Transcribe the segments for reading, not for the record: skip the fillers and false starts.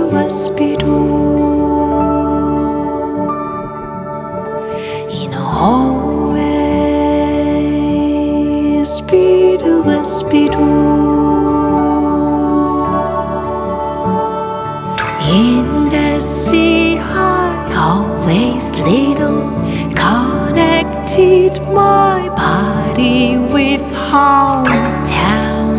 speedo in a hallway, speedo in the sea I always little connected my body with hometown.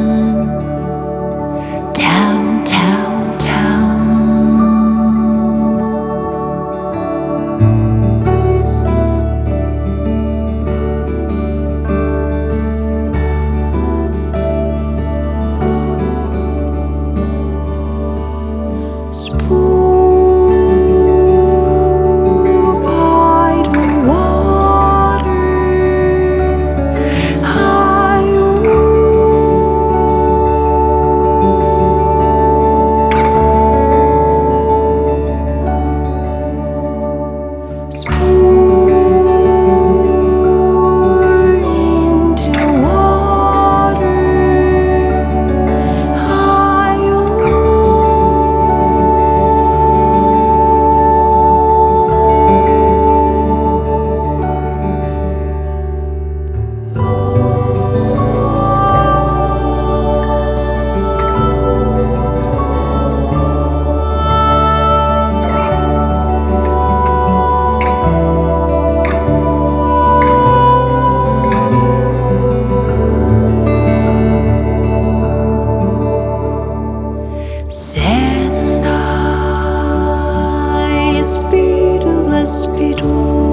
Speedo.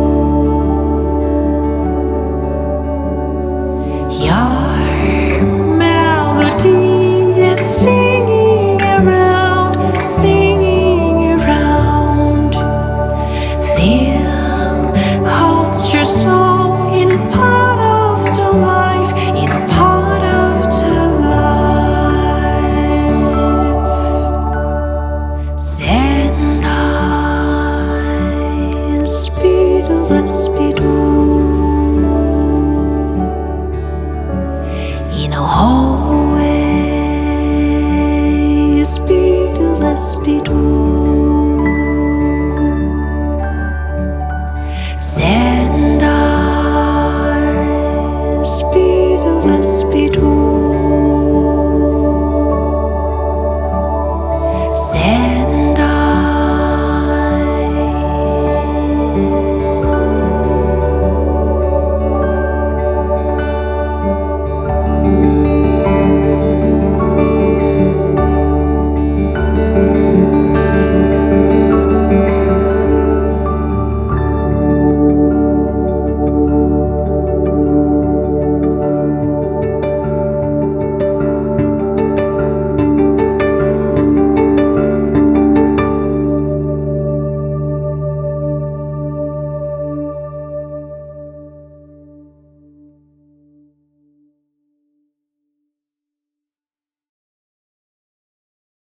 Your melody is singing around. Feel of your soul in part of the life, in part of the life. Sendai, speedo. In a hallway, speedo.